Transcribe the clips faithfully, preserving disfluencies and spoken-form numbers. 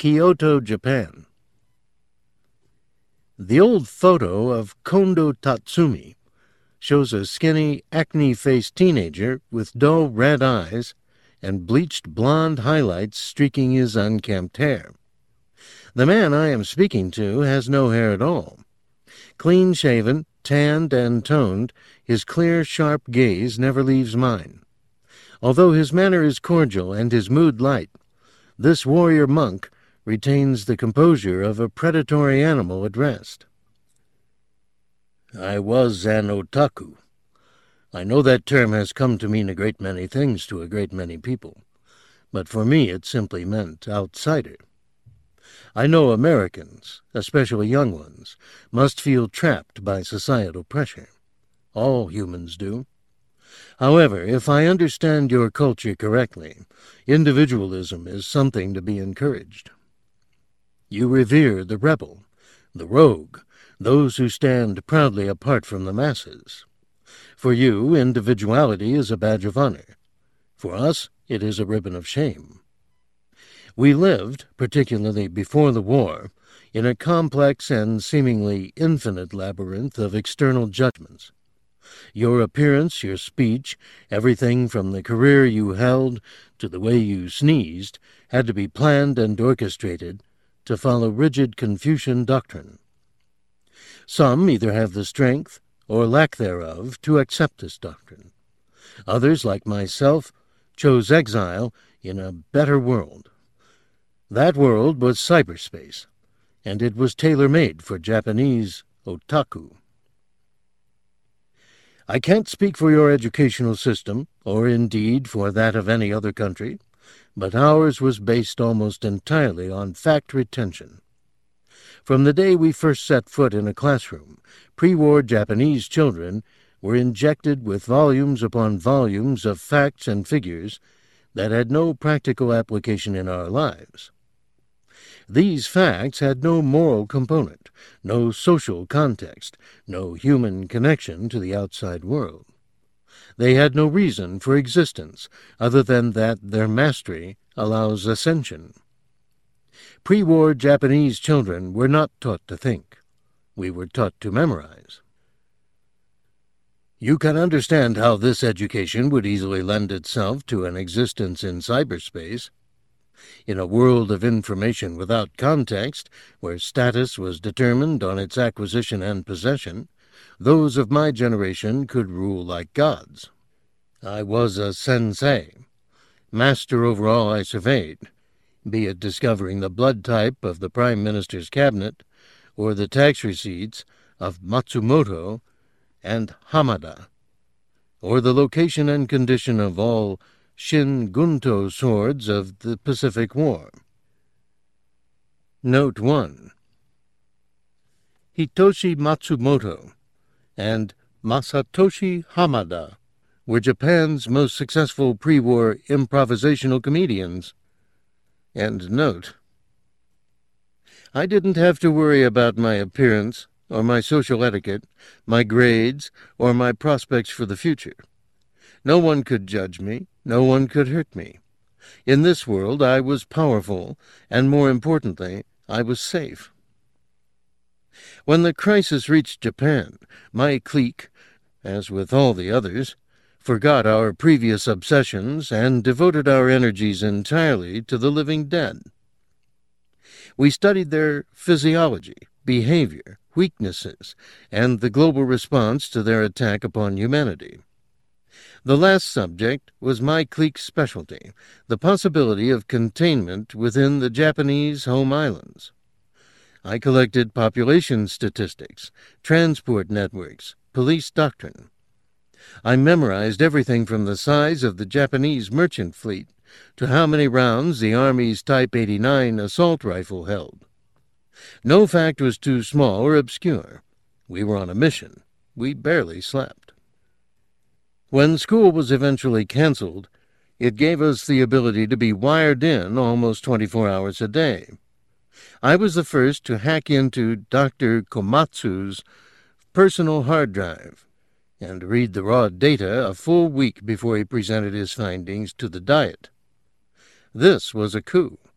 Kyoto, Japan. The old photo of Kondo Tatsumi shows a skinny, acne-faced teenager with dull red eyes and bleached blonde highlights streaking his unkempt hair. The man I am speaking to has no hair at all. Clean-shaven, tanned and toned, his clear, sharp gaze never leaves mine. Although his manner is cordial and his mood light, this warrior monk retains the composure of a predatory animal at rest. I was an otaku. I know that term has come to mean a great many things to a great many people, but for me it simply meant outsider. I know Americans, especially young ones, must feel trapped by societal pressure. All humans do. However, if I understand your culture correctly, individualism is something to be encouraged. You revere the rebel, the rogue, those who stand proudly apart from the masses. For you, individuality is a badge of honor. For us, it is a ribbon of shame. We lived, particularly before the war, in a complex and seemingly infinite labyrinth of external judgments. Your appearance, your speech, everything from the career you held to the way you sneezed, had to be planned and orchestrated to follow rigid Confucian doctrine. Some either have the strength, or lack thereof, to accept this doctrine. Others, like myself, chose exile in a better world. That world was cyberspace, and it was tailor-made for Japanese otaku. I can't speak for your educational system, or indeed for that of any other country, but ours was based almost entirely on fact retention. From the day we first set foot in a classroom, pre-war Japanese children were injected with volumes upon volumes of facts and figures that had no practical application in our lives. These facts had no moral component, no social context, no human connection to the outside world. They had no reason for existence other than that their mastery allows ascension. Pre-war Japanese children were not taught to think. We were taught to memorize. You can understand how this education would easily lend itself to an existence in cyberspace. In a world of information without context, where status was determined on its acquisition and possession, those of my generation could rule like gods. I was a sensei, master over all I surveyed, be it discovering the blood type of the Prime Minister's cabinet or the tax receipts of Matsumoto and Hamada, or the location and condition of all Shin Gunto swords of the Pacific War. Note one. Hitoshi Matsumoto and Masatoshi Hamada were Japan's most successful pre-war improvisational comedians. End note. I didn't have to worry about my appearance, or my social etiquette, my grades, or my prospects for the future. No one could judge me, no one could hurt me. In this world I was powerful, and more importantly, I was safe. When the crisis reached Japan, my clique, as with all the others, forgot our previous obsessions and devoted our energies entirely to the living dead. We studied their physiology, behavior, weaknesses, and the global response to their attack upon humanity. The last subject was my clique's specialty, the possibility of containment within the Japanese home islands. I collected population statistics, transport networks, police doctrine. I memorized everything from the size of the Japanese merchant fleet to how many rounds the Army's Type eighty-nine assault rifle held. No fact was too small or obscure. We were on a mission. We barely slept. When school was eventually canceled, it gave us the ability to be wired in almost twenty-four hours a day. I was the first to hack into Doctor Komatsu's personal hard drive and read the raw data a full week before he presented his findings to the Diet. This was a coup.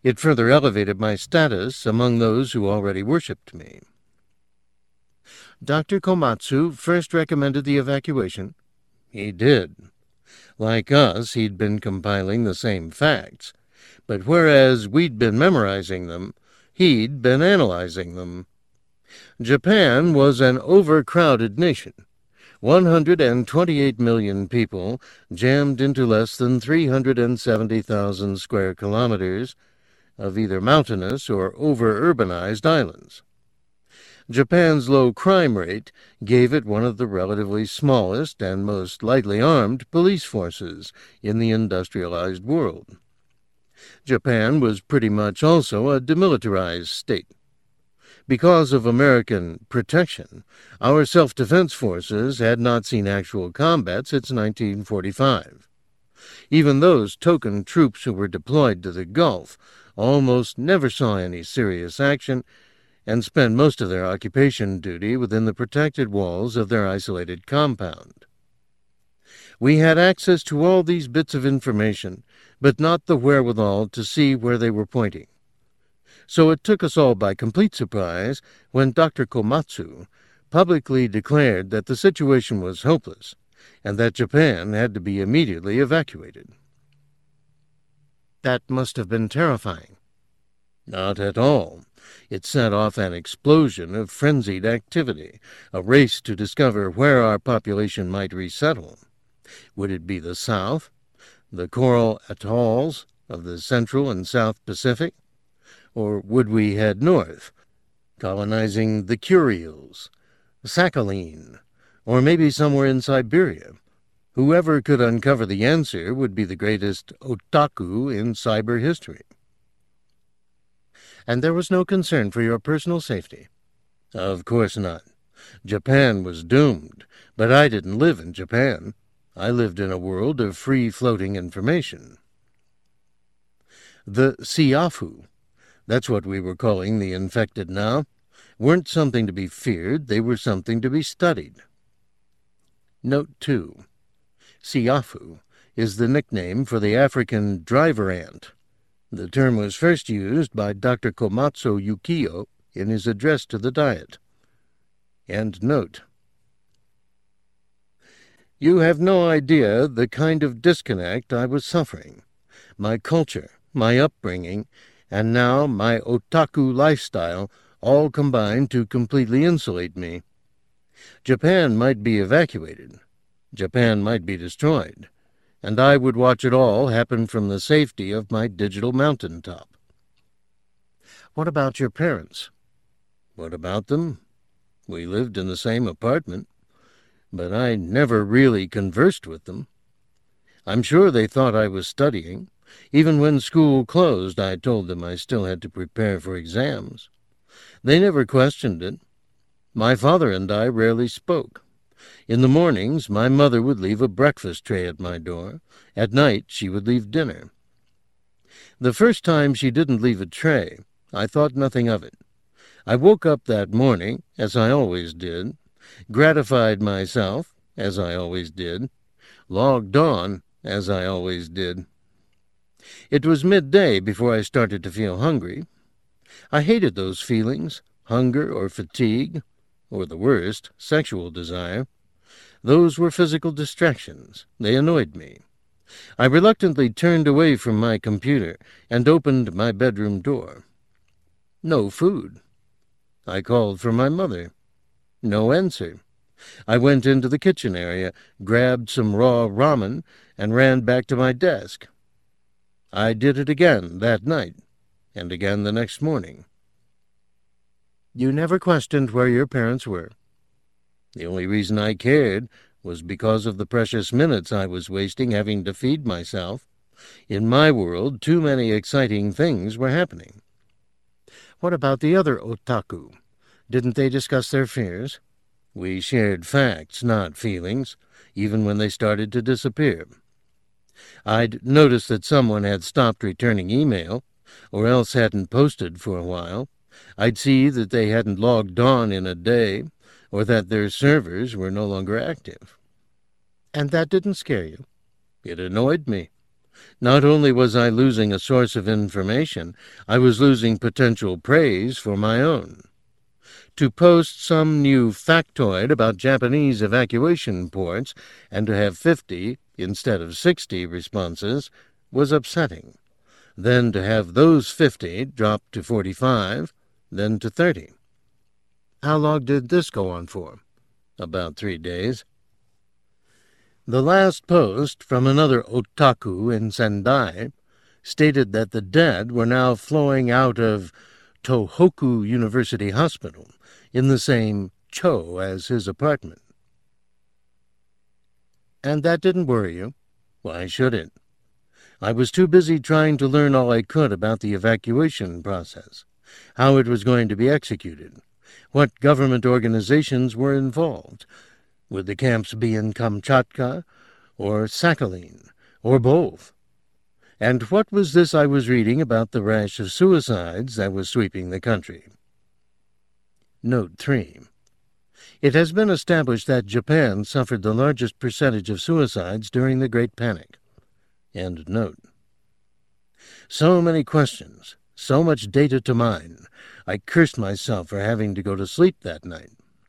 It further elevated my status among those who already worshipped me. Doctor Komatsu first recommended the evacuation. He did. Like us, he'd been compiling the same facts, but whereas we'd been memorizing them, he'd been analyzing them. Japan was an overcrowded nation. one hundred twenty-eight million people jammed into less than three hundred seventy thousand square kilometers of either mountainous or over-urbanized islands. Japan's low crime rate gave it one of the relatively smallest and most lightly armed police forces in the industrialized world. Japan was pretty much also a demilitarized state. Because of American protection, our self-defense forces had not seen actual combat since nineteen forty-five. Even those token troops who were deployed to the Gulf almost never saw any serious action and spent most of their occupation duty within the protected walls of their isolated compound. We had access to all these bits of information, but not the wherewithal to see where they were pointing. So it took us all by complete surprise when Doctor Komatsu publicly declared that the situation was hopeless and that Japan had to be immediately evacuated. That must have been terrifying. Not at all. It set off an explosion of frenzied activity, a race to discover where our population might resettle. Would it be the South, the coral atolls of the Central and South Pacific? Or would we head north, colonizing the Kuriles, Sakhalin, or maybe somewhere in Siberia? Whoever could uncover the answer would be the greatest otaku in cyber history. And there was no concern for your personal safety? Of course not. Japan was doomed, but I didn't live in Japan. I lived in a world of free-floating information. The Siafu, that's what we were calling the infected now, weren't something to be feared, they were something to be studied. Note two. Siafu is the nickname for the African driver ant. The term was first used by Doctor Komatsu Yukio in his address to the Diet. End note. You have no idea the kind of disconnect I was suffering. My culture, my upbringing, and now my otaku lifestyle all combined to completely insulate me. Japan might be evacuated. Japan might be destroyed. And I would watch it all happen from the safety of my digital mountaintop. What about your parents? What about them? We lived in the same apartment, but I never really conversed with them. I'm sure they thought I was studying. Even when school closed, I told them I still had to prepare for exams. They never questioned it. My father and I rarely spoke. In the mornings, my mother would leave a breakfast tray at my door. At night, she would leave dinner. The first time she didn't leave a tray, I thought nothing of it. I woke up that morning, as I always did, gratified myself, as I always did, logged on, as I always did. It was midday before I started to feel hungry. I hated those feelings, hunger or fatigue, or the worst, sexual desire. Those were physical distractions. They annoyed me. I reluctantly turned away from my computer and opened my bedroom door. No food. I called for my mother. No answer. I went into the kitchen area, grabbed some raw ramen, and ran back to my desk. I did it again that night, and again the next morning. You never questioned where your parents were. The only reason I cared was because of the precious minutes I was wasting having to feed myself. In my world, too many exciting things were happening. What about the other otaku? Didn't they discuss their fears? We shared facts, not feelings, even when they started to disappear. I'd noticed that someone had stopped returning email, or else hadn't posted for a while. I'd see that they hadn't logged on in a day, or that their servers were no longer active. And that didn't scare you? It annoyed me. Not only was I losing a source of information, I was losing potential praise for my own. To post some new factoid about Japanese evacuation ports and to have fifty instead of sixty responses was upsetting. Then to have those fifty drop to forty-five, then to thirty. How long did this go on for? About three days. The last post from another otaku in Sendai stated that the dead were now flowing out of Tohoku University Hospital in the same cho as his apartment. And that didn't worry you? Why should it? I was too busy trying to learn all I could about the evacuation process, how it was going to be executed, what government organizations were involved. Would the camps be in Kamchatka, or Sakhalin, or both? And what was this I was reading about the rash of suicides that was sweeping the country? Note three. It has been established that Japan suffered the largest percentage of suicides during the Great Panic. End note. So many questions, so much data to mine. I cursed myself for having to go to sleep that night.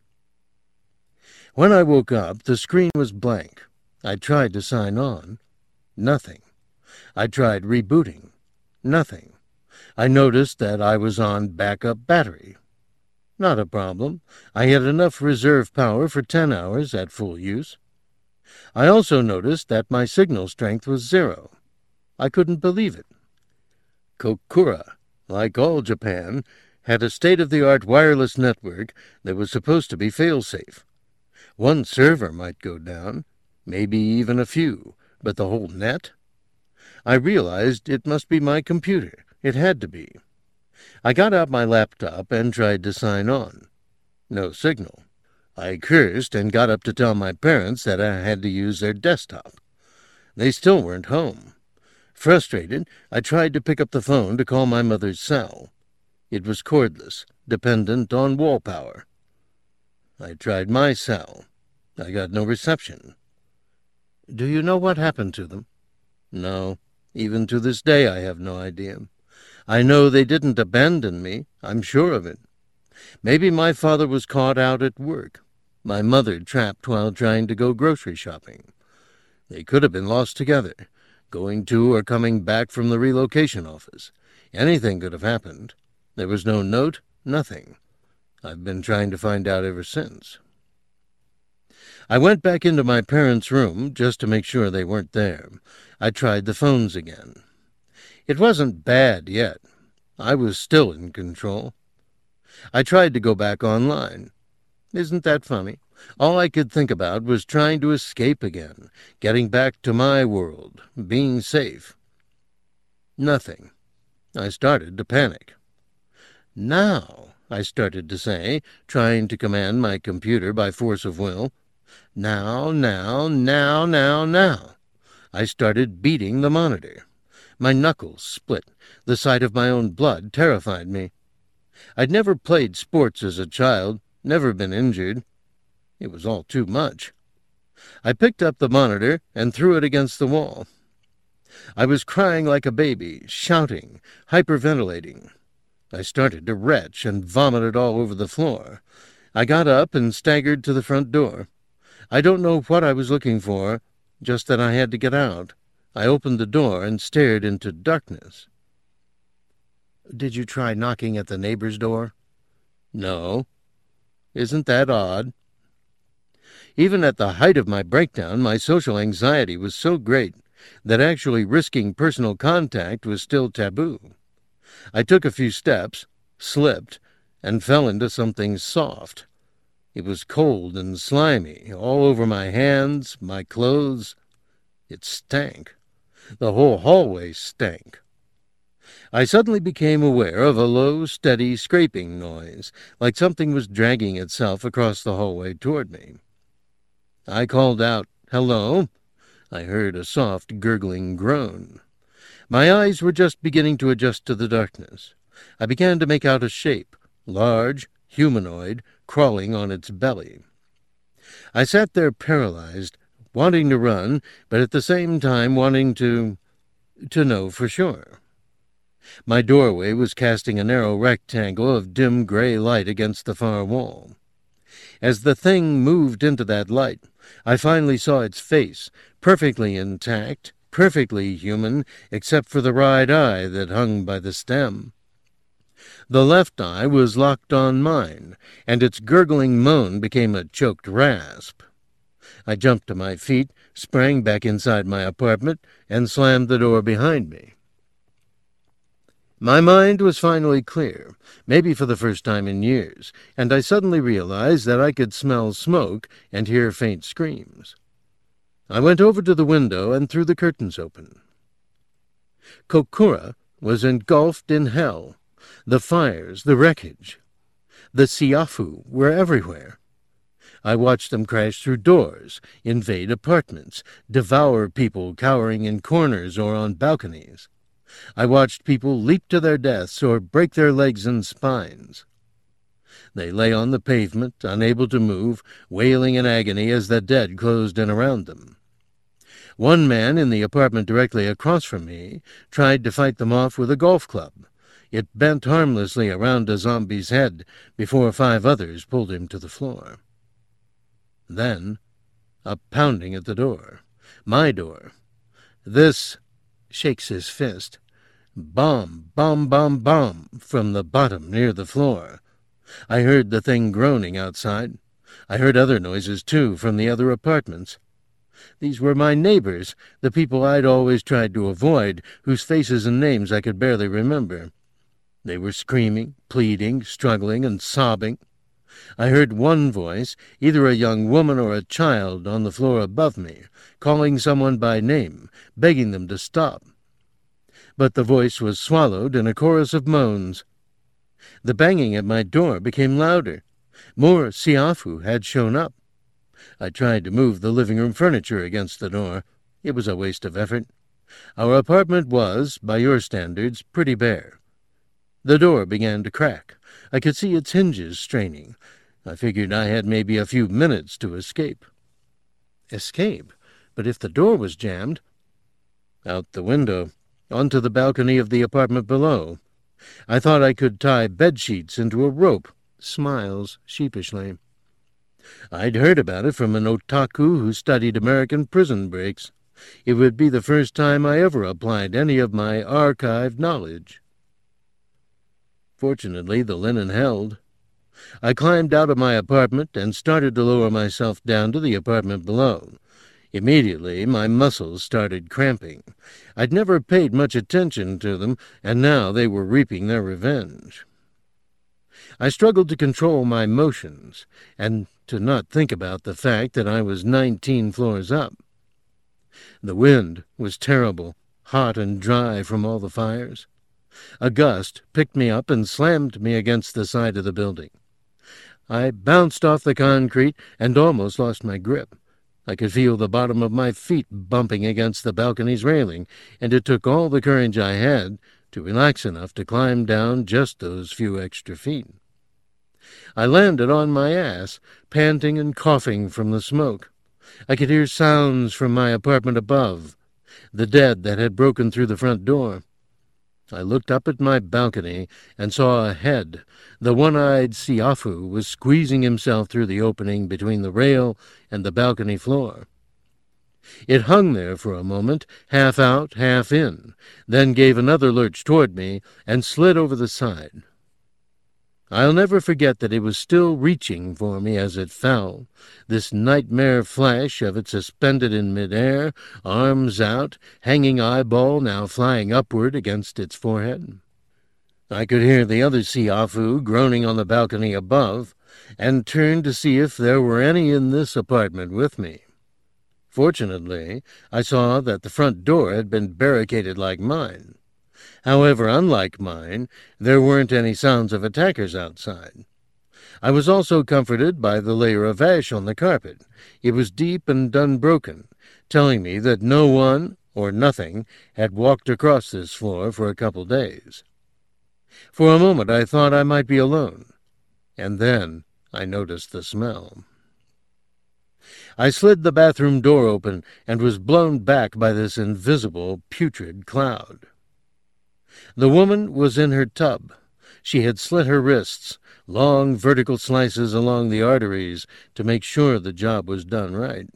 When I woke up, the screen was blank. I tried to sign on. Nothing. I tried rebooting. Nothing. I noticed that I was on backup battery. Not a problem. I had enough reserve power for ten hours at full use. I also noticed that my signal strength was zero. I couldn't believe it. Kokura, like all Japan, had a state-of-the-art wireless network that was supposed to be fail-safe. One server might go down, maybe even a few, but the whole net? I realized it must be my computer. It had to be. I got out my laptop and tried to sign on. No signal. I cursed and got up to tell my parents that I had to use their desktop. They still weren't home. Frustrated, I tried to pick up the phone to call my mother's cell. It was cordless, dependent on wall power. I tried my cell. I got no reception. Do you know what happened to them? No. Even to this day I have no idea. I know they didn't abandon me. I'm sure of it. Maybe my father was caught out at work. My mother trapped while trying to go grocery shopping. They could have been lost together, going to or coming back from the relocation office. Anything could have happened. There was no note, nothing. I've been trying to find out ever since. I went back into my parents' room just to make sure they weren't there. I tried the phones again. It wasn't bad yet. I was still in control. I tried to go back online. Isn't that funny? All I could think about was trying to escape again, getting back to my world, being safe. Nothing. I started to panic. Now, I started to say, trying to command my computer by force of will. Now, now, now, now, now. I started beating the monitor. My knuckles split. The sight of my own blood terrified me. I'd never played sports as a child, never been injured. It was all too much. I picked up the monitor and threw it against the wall. I was crying like a baby, shouting, hyperventilating. I started to retch and vomited all over the floor. I got up and staggered to the front door. I don't know what I was looking for, just that I had to get out. I opened the door and stared into darkness. Did you try knocking at the neighbor's door? No. Isn't that odd? Even at the height of my breakdown, my social anxiety was so great that actually risking personal contact was still taboo. I took a few steps, slipped, and fell into something soft. It was cold and slimy, all over my hands, my clothes. It stank. The whole hallway stank. I suddenly became aware of a low, steady scraping noise, like something was dragging itself across the hallway toward me. I called out, "Hello?" I heard a soft, gurgling groan. My eyes were just beginning to adjust to the darkness. I began to make out a shape, large, humanoid, crawling on its belly. I sat there paralyzed, wanting to run, but at the same time wanting to... to know for sure. My doorway was casting a narrow rectangle of dim gray light against the far wall. As the thing moved into that light, I finally saw its face, perfectly intact, perfectly human, except for the right eye that hung by the stem. The left eye was locked on mine, and its gurgling moan became a choked rasp. I jumped to my feet, sprang back inside my apartment, and slammed the door behind me. My mind was finally clear, maybe for the first time in years, and I suddenly realized that I could smell smoke and hear faint screams. I went over to the window and threw the curtains open. Kokura was engulfed in hell. The fires, the wreckage, the siafu were everywhere. I watched them crash through doors, invade apartments, devour people cowering in corners or on balconies. I watched people leap to their deaths or break their legs and spines. They lay on the pavement, unable to move, wailing in agony as the dead closed in around them. One man in the apartment directly across from me tried to fight them off with a golf club. It bent harmlessly around a zombie's head before five others pulled him to the floor. Then, a pounding at the door. My door. This shakes his fist. Bomb, bomb, bomb, bomb, from the bottom near the floor. I heard the thing groaning outside. I heard other noises, too, from the other apartments. These were my neighbors, the people I'd always tried to avoid, whose faces and names I could barely remember. They were screaming, pleading, struggling, and sobbing. I heard one voice, either a young woman or a child, on the floor above me, calling someone by name, begging them to stop. But the voice was swallowed in a chorus of moans. The banging at my door became louder. More siafu had shown up. I tried to move the living-room furniture against the door. It was a waste of effort. Our apartment was, by your standards, pretty bare. The door began to crack. I could see its hinges straining. I figured I had maybe a few minutes to escape. Escape? But if the door was jammed... Out the window, onto the balcony of the apartment below. I thought I could tie bedsheets into a rope. Smiles sheepishly. I'd heard about it from an otaku who studied American prison breaks. It would be the first time I ever applied any of my archived knowledge. Fortunately, the linen held. I climbed out of my apartment and started to lower myself down to the apartment below. Immediately, my muscles started cramping. I'd never paid much attention to them, and now they were reaping their revenge. I struggled to control my motions, and to not think about the fact that I was nineteen floors up. The wind was terrible, hot and dry from all the fires. A gust picked me up and slammed me against the side of the building. I bounced off the concrete and almost lost my grip. I could feel the bottom of my feet bumping against the balcony's railing, and it took all the courage I had to relax enough to climb down just those few extra feet. I landed on my ass, panting and coughing from the smoke. I could hear sounds from my apartment above, the dead that had broken through the front door. I looked up at my balcony and saw a head. The one-eyed siafu was squeezing himself through the opening between the rail and the balcony floor. It hung there for a moment, half out, half in, then gave another lurch toward me and slid over the side. I'll never forget that it was still reaching for me as it fell, this nightmare flash of it suspended in midair, arms out, hanging eyeball now flying upward against its forehead. I could hear the other siafu groaning on the balcony above, and turned to see if there were any in this apartment with me. Fortunately, I saw that the front door had been barricaded like mine. However, unlike mine, there weren't any sounds of attackers outside. I was also comforted by the layer of ash on the carpet. It was deep and unbroken, telling me that no one, or nothing, had walked across this floor for a couple days. For a moment I thought I might be alone, and then I noticed the smell. I slid the bathroom door open and was blown back by this invisible, putrid cloud. The woman was in her tub. She had slit her wrists, long vertical slices along the arteries to make sure the job was done right.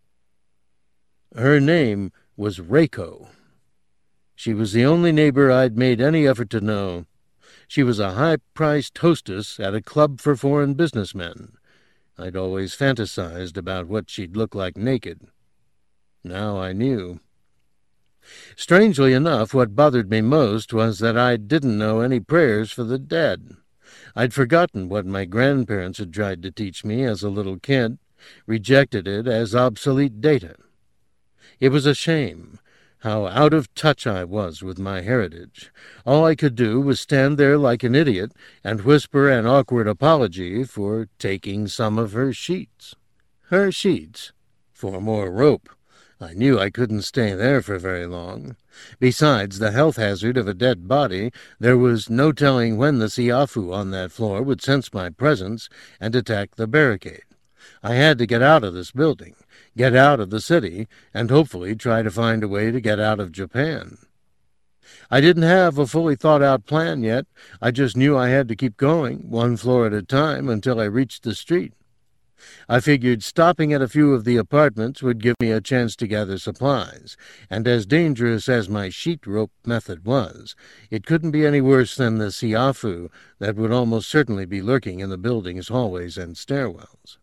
Her name was Reiko. She was the only neighbor I'd made any effort to know. She was a high-priced hostess at a club for foreign businessmen. I'd always fantasized about what she'd look like naked. Now I knew. Strangely enough, what bothered me most was that I didn't know any prayers for the dead. I'd forgotten what my grandparents had tried to teach me as a little kid, rejected it as obsolete data. It was a shame how out of touch I was with my heritage. All I could do was stand there like an idiot and whisper an awkward apology for taking some of her sheets. Her sheets? For more rope. I knew I couldn't stay there for very long. Besides the health hazard of a dead body, there was no telling when the Siafu on that floor would sense my presence and attack the barricade. I had to get out of this building, get out of the city, and hopefully try to find a way to get out of Japan. I didn't have a fully thought-out plan yet. I just knew I had to keep going, one floor at a time, until I reached the street. I figured stopping at a few of the apartments would give me a chance to gather supplies, and as dangerous as my sheet rope method was, it couldn't be any worse than the Siafu that would almost certainly be lurking in the building's hallways and stairwells.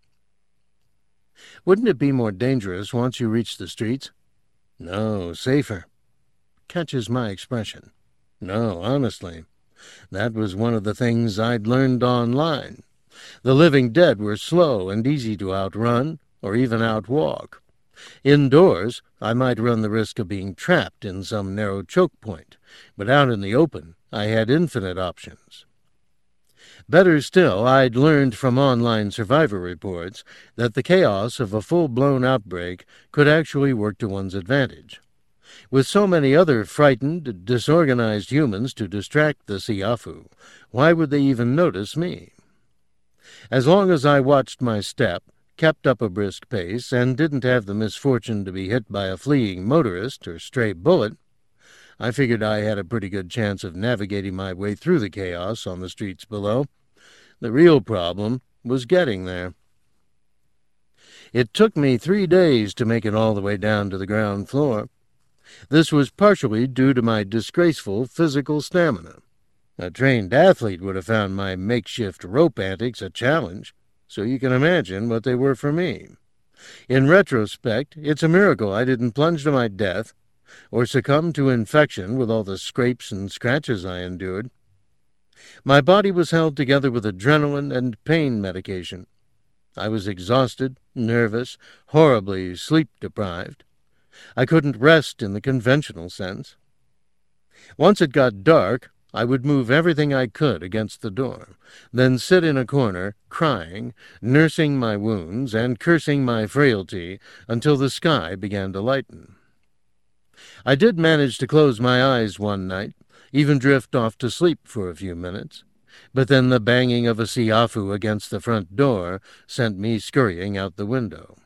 Wouldn't it be more dangerous once you reach the streets? No, safer. Catches my expression. No, honestly. That was one of the things I'd learned online. The living dead were slow and easy to outrun, or even outwalk. Indoors, I might run the risk of being trapped in some narrow choke point, but out in the open, I had infinite options. Better still, I'd learned from online survivor reports that the chaos of a full-blown outbreak could actually work to one's advantage. With so many other frightened, disorganized humans to distract the Siafu, why would they even notice me? As long as I watched my step, kept up a brisk pace, and didn't have the misfortune to be hit by a fleeing motorist or stray bullet, I figured I had a pretty good chance of navigating my way through the chaos on the streets below. The real problem was getting there. It took me three days to make it all the way down to the ground floor. This was partially due to my disgraceful physical stamina. A trained athlete would have found my makeshift rope antics a challenge, so you can imagine what they were for me. In retrospect, it's a miracle I didn't plunge to my death or succumb to infection with all the scrapes and scratches I endured. My body was held together with adrenaline and pain medication. I was exhausted, nervous, horribly sleep-deprived. I couldn't rest in the conventional sense. Once it got dark, I would move everything I could against the door, then sit in a corner, crying, nursing my wounds, and cursing my frailty until the sky began to lighten. I did manage to close my eyes one night, even drift off to sleep for a few minutes, but then the banging of a Siafu against the front door sent me scurrying out the window.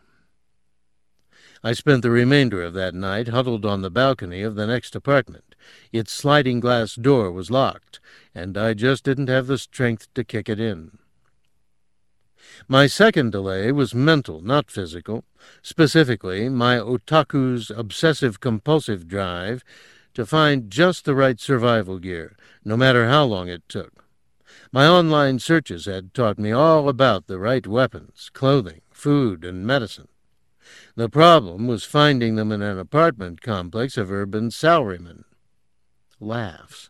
I spent the remainder of that night huddled on the balcony of the next apartment. Its sliding glass door was locked, and I just didn't have the strength to kick it in. My second delay was mental, not physical, specifically my otaku's obsessive-compulsive drive to find just the right survival gear, no matter how long it took. My online searches had taught me all about the right weapons, clothing, food, and medicine. The problem was finding them in an apartment complex of urban salarymen. Laughs.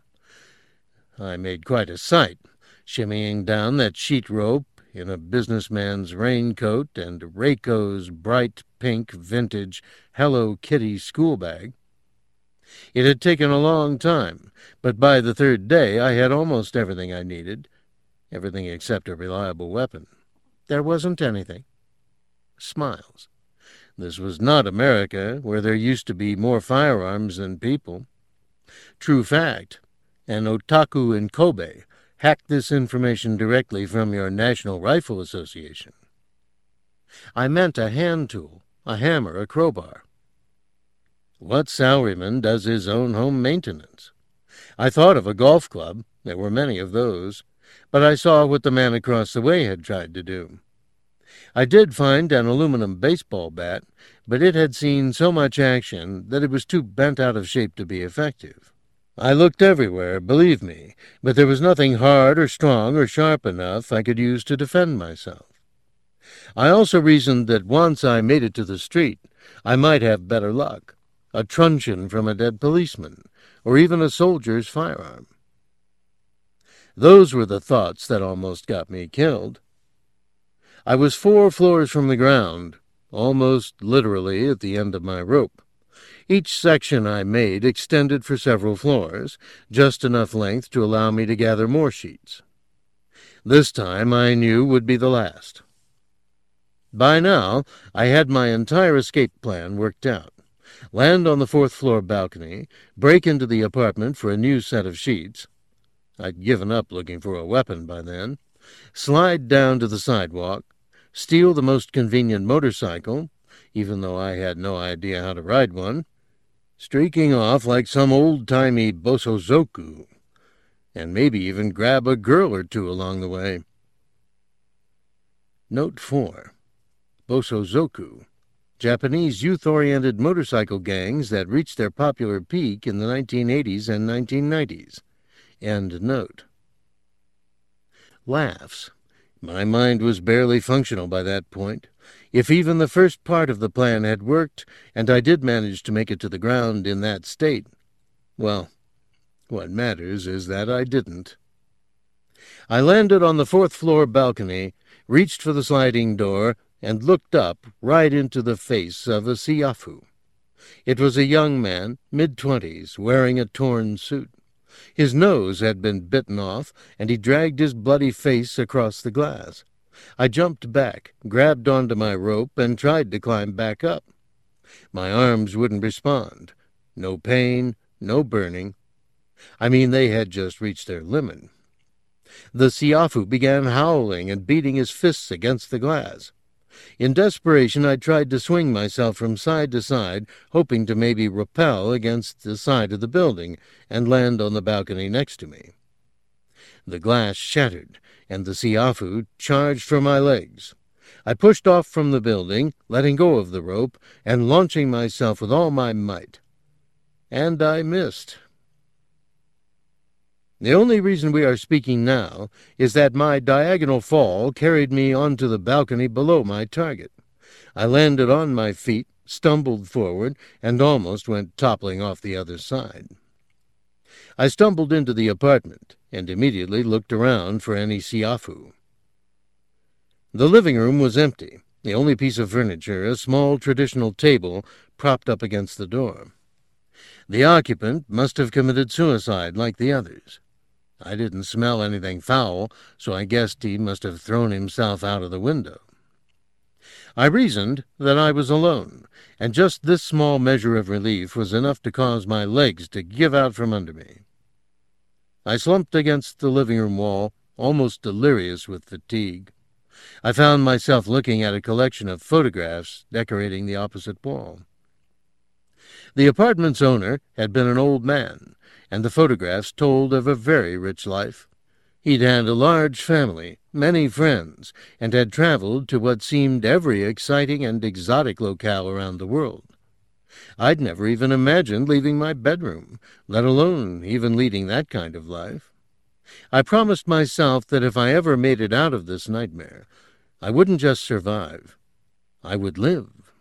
I made quite a sight, shimmying down that sheet rope in a businessman's raincoat and Reiko's bright pink vintage Hello Kitty school bag. It had taken a long time, but by the third day I had almost everything I needed, everything except a reliable weapon. There wasn't anything. Smiles. This was not America, where there used to be more firearms than people. True fact, an otaku in Kobe hacked this information directly from your National Rifle Association. I meant a hand tool, a hammer, a crowbar. What salaryman does his own home maintenance? I thought of a golf club. There were many of those. But I saw what the man across the way had tried to do. I did find an aluminum baseball bat, but it had seen so much action that it was too bent out of shape to be effective. I looked everywhere, believe me, but there was nothing hard or strong or sharp enough I could use to defend myself. I also reasoned that once I made it to the street, I might have better luck, a truncheon from a dead policeman, or even a soldier's firearm. Those were the thoughts that almost got me killed. I was four floors from the ground, almost literally at the end of my rope. Each section I made extended for several floors, just enough length to allow me to gather more sheets. This time I knew would be the last. By now I had my entire escape plan worked out. Land on the fourth floor balcony, break into the apartment for a new set of sheets. I'd given up looking for a weapon by then. Slide down to the sidewalk, steal the most convenient motorcycle, even though I had no idea how to ride one, streaking off like some old-timey bosozoku, and maybe even grab a girl or two along the way. Note four. Bosozoku, Japanese youth-oriented motorcycle gangs that reached their popular peak in the nineteen eighties and nineteen nineties. End note. Laughs. My mind was barely functional by that point. If even the first part of the plan had worked, and I did manage to make it to the ground in that state, well, what matters is that I didn't. I landed on the fourth floor balcony, reached for the sliding door, and looked up right into the face of a siafu. It was a young man, mid-twenties, wearing a torn suit. His nose had been bitten off, and he dragged his bloody face across the glass. I jumped back, grabbed onto my rope, and tried to climb back up. My arms wouldn't respond. No pain, no burning. I mean, they had just reached their limit. The siafu began howling and beating his fists against the glass. In desperation, I tried to swing myself from side to side, hoping to maybe rappel against the side of the building and land on the balcony next to me. The glass shattered, and the siafu charged for my legs. I pushed off from the building, letting go of the rope, and launching myself with all my might. And I missed. The only reason we are speaking now is that my diagonal fall carried me onto the balcony below my target. I landed on my feet, stumbled forward, and almost went toppling off the other side. I stumbled into the apartment and immediately looked around for any siafu. The living room was empty, the only piece of furniture a small traditional table propped up against the door. The occupant must have committed suicide like the others. I didn't smell anything foul, so I guessed he must have thrown himself out of the window. I reasoned that I was alone, and just this small measure of relief was enough to cause my legs to give out from under me. I slumped against the living room wall, almost delirious with fatigue. I found myself looking at a collection of photographs decorating the opposite wall. The apartment's owner had been an old man, and the photographs told of a very rich life. He'd had a large family, many friends, and had traveled to what seemed every exciting and exotic locale around the world. I'd never even imagined leaving my bedroom, let alone even leading that kind of life. I promised myself that if I ever made it out of this nightmare, I wouldn't just survive, I would live.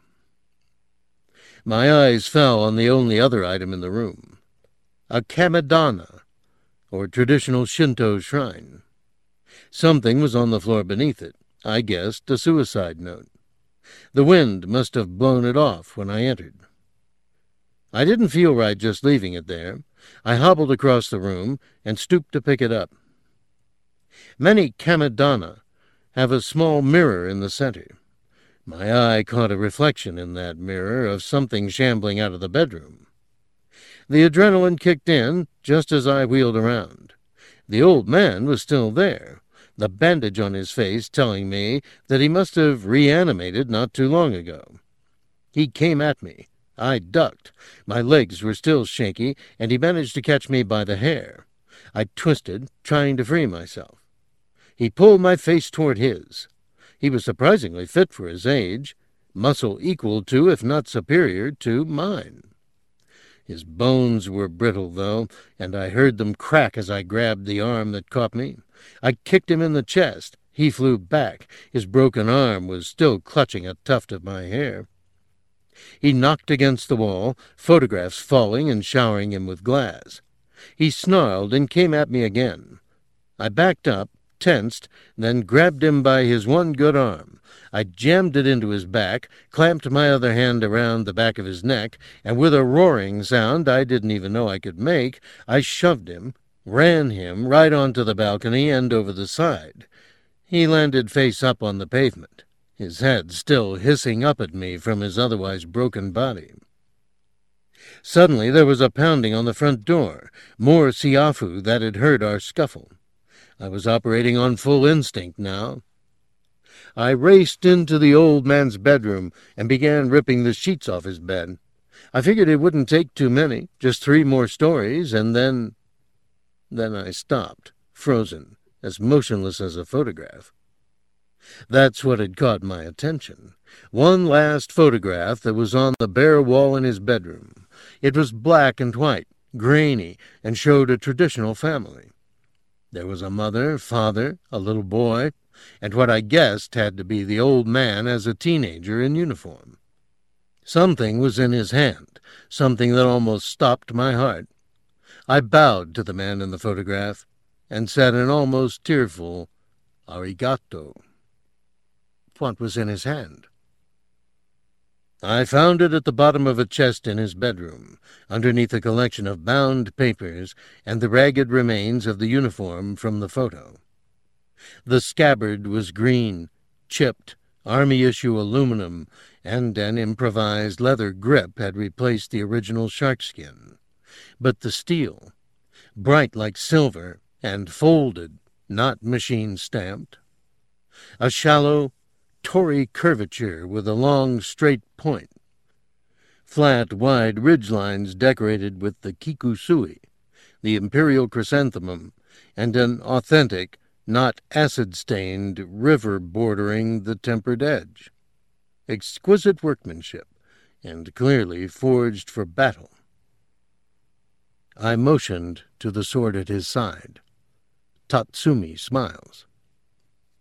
My eyes fell on the only other item in the room. A kamedana, or traditional Shinto shrine. Something was on the floor beneath it. I guessed a suicide note. The wind must have blown it off when I entered. I didn't feel right just leaving it there. I hobbled across the room and stooped to pick it up. Many kamedana have a small mirror in the center. My eye caught a reflection in that mirror of something shambling out of the bedroom. The adrenaline kicked in just as I wheeled around. The old man was still there. the bandage on his face telling me that he must have reanimated not too long ago. He came at me. I ducked. My legs were still shaky, and he managed to catch me by the hair. I twisted, trying to free myself. He pulled my face toward his. He was surprisingly fit for his age, muscle equal to, if not superior to, mine. His bones were brittle, though, and I heard them crack as I grabbed the arm that caught me. I kicked him in the chest. He flew back. His broken arm was still clutching a tuft of my hair. He knocked against the wall, photographs falling and showering him with glass. He snarled and came at me again. I backed up, tensed, then grabbed him by his one good arm. I jammed it into his back, clamped my other hand around the back of his neck, and with a roaring sound I didn't even know I could make, I shoved him, ran him right onto the balcony and over the side. He landed face up on the pavement, his head still hissing up at me from his otherwise broken body. Suddenly there was a pounding on the front door, more siafu that had heard our scuffle. I was operating on full instinct now. I raced into the old man's bedroom and began ripping the sheets off his bed. I figured it wouldn't take too many, just three more stories, and then... Then I stopped, frozen, as motionless as a photograph. That's what had caught my attention. One last photograph that was on the bare wall in his bedroom. It was black and white, grainy, and showed a traditional family. There was a mother, father, a little boy, and what I guessed had to be the old man as a teenager in uniform. Something was in his hand, something that almost stopped my heart. I bowed to the man in the photograph and said an almost tearful "Arigato." What was in his hand? I found it at the bottom of a chest in his bedroom, underneath a collection of bound papers and the ragged remains of the uniform from the photo. The scabbard was green, chipped, Army-issue aluminum, and an improvised leather grip had replaced the original sharkskin. But the steel, bright like silver and folded, not machine-stamped. A shallow, tory curvature with a long, straight point. Flat, wide ridgelines decorated with the kikusui, the imperial chrysanthemum, and an authentic, not acid-stained, river bordering the tempered edge. Exquisite workmanship, and clearly forged for battle. I motioned to the sword at his side. Tatsumi smiles.